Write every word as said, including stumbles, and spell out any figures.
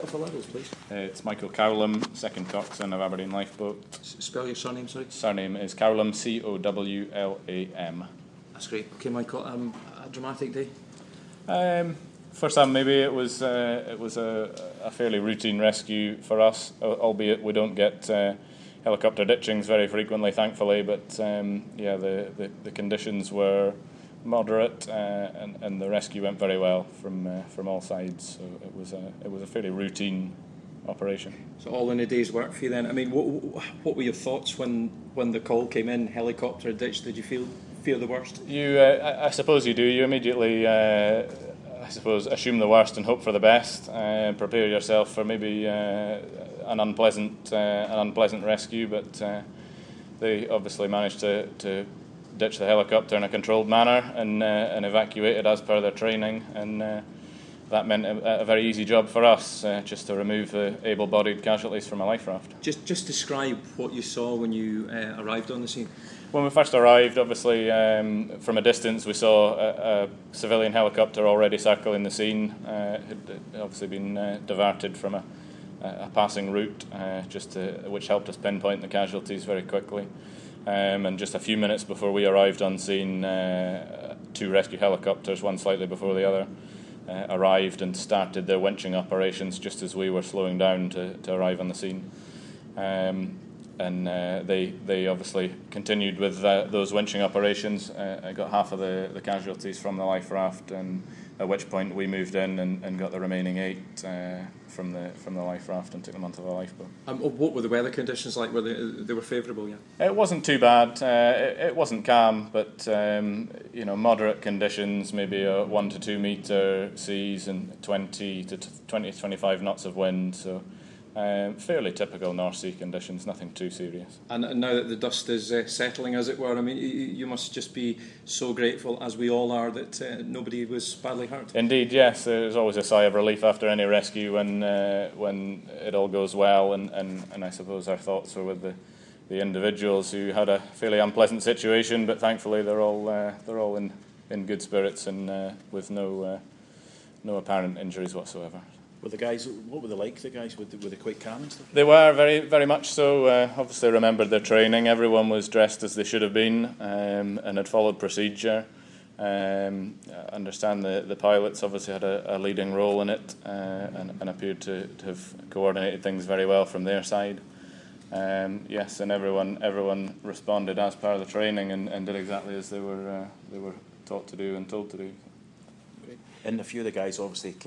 For levels, please. Uh, it's Michael Cowlam, second coxswain of Aberdeen Lifeboat. S- spell your surname, sorry. Surname is Cowlam, C O W L A M. That's great. Okay, Michael. Um, a dramatic day. Um, for some, maybe it was uh, it was a, a fairly routine rescue for us, albeit we don't get uh, helicopter ditchings very frequently, thankfully. But um, yeah, the, the, the conditions were moderate, uh, and, and the rescue went very well from uh, from all sides. So it was a it was a fairly routine operation. So all in a day's work for you then. I mean, what what were your thoughts when when the call came in? Helicopter ditch. Did you feel fear the worst? You, uh, I, I suppose you do. You immediately, uh, I suppose, assume the worst and hope for the best. Uh, prepare yourself for maybe uh, an unpleasant uh, an unpleasant rescue, but uh, they obviously managed to. to ditch the helicopter in a controlled manner and uh, and evacuate it as per their training, and uh, that meant a, a very easy job for us, uh, just to remove the able-bodied casualties from a life raft. Just just describe what you saw when you uh, arrived on the scene. When we first arrived, obviously um, from a distance we saw a, a civilian helicopter already circling the scene. Uh, it had obviously been uh, diverted from a, a passing route, uh, just to, which helped us pinpoint the casualties very quickly. Um, and just a few minutes before we arrived on scene, uh, two rescue helicopters, one slightly before the other, uh, arrived and started their winching operations just as we were slowing down to, to arrive on the scene. Um, and uh, they they obviously continued with uh, those winching operations. Uh, I got half of the, the casualties from the life raft, and at which point we moved in and, and got the remaining eight uh, from the from the life raft and took them onto the lifeboat. Um, what were the weather conditions like? Were they they were favourable? Yeah. It wasn't too bad. Uh, it, it wasn't calm, but um, you know, moderate conditions. Maybe a one to two metre seas and twenty to twenty to twenty-five knots of wind. So. Um, fairly typical North Sea conditions, nothing too serious. And, and now that the dust is uh, settling, as it were, I mean, you, you must just be so grateful, as we all are, that uh, nobody was badly hurt. Indeed, yes. There's always a sigh of relief after any rescue when uh, when it all goes well, and, and, and I suppose our thoughts were with the, the individuals who had a fairly unpleasant situation, but thankfully they're all uh, they're all in, in good spirits and uh, with no uh, no apparent injuries whatsoever. Were the guys, what were they like, the guys? Were they, were they quite calm and stuff? They were, very very much so. Uh, obviously remembered their training. Everyone was dressed as they should have been, um, and had followed procedure. Um, I understand the, the pilots obviously had a, a leading role in it, uh, and, and appeared to, to have coordinated things very well from their side. Um, yes, and everyone everyone responded as per the training and, and did exactly as they were uh, they were taught to do and told to do. And a few of the guys obviously